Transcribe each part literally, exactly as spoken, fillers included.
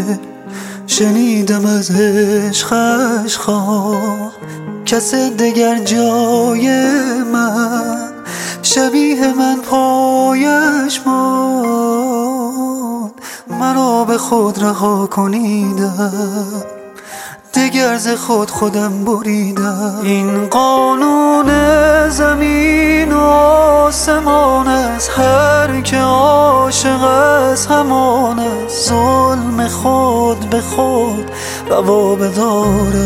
شنیدم از عشقش خواه کس دگر جای من شبیه من پایش ماند. منو به خود رها کنیدم دگر ز خود خودم بریدم. این قانون زمین و آسمان است، هر که عاشق است همان است. ظلم خود به خود روا بداره.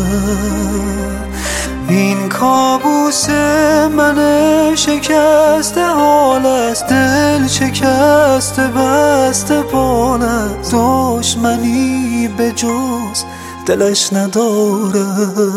این کابوس من شکست حال است، دل شکست بست بال است. دشمنی به جز دلش نداره.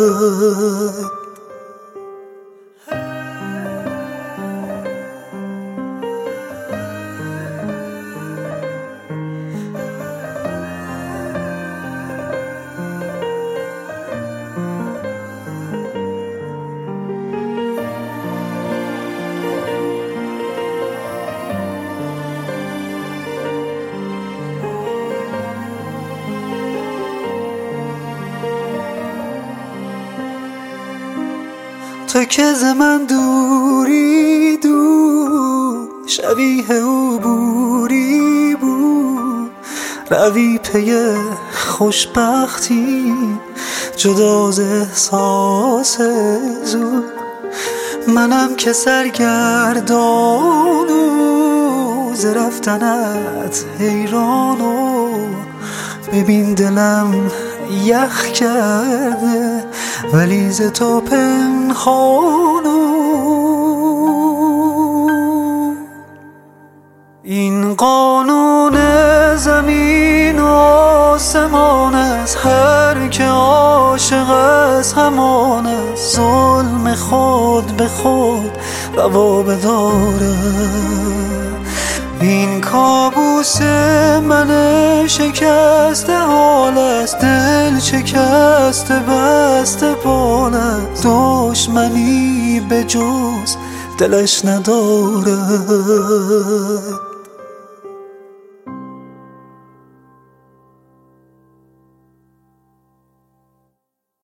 تو که ز من دوری دور، شبیه او بوری بود. روی پی خوشبختی جدا ز احساس زود. منم که سرگردان و ز رفتنت حیران و ببین دلم یخ کرده ولی ز تو پنهان. این قانون زمین و آسمان است، هر که عاشق است همان است. ظلم خود به خود روا بداره. این کابوس من شکست حال است، دل شکست بست بال است. دشمنی به جز دلش نداره.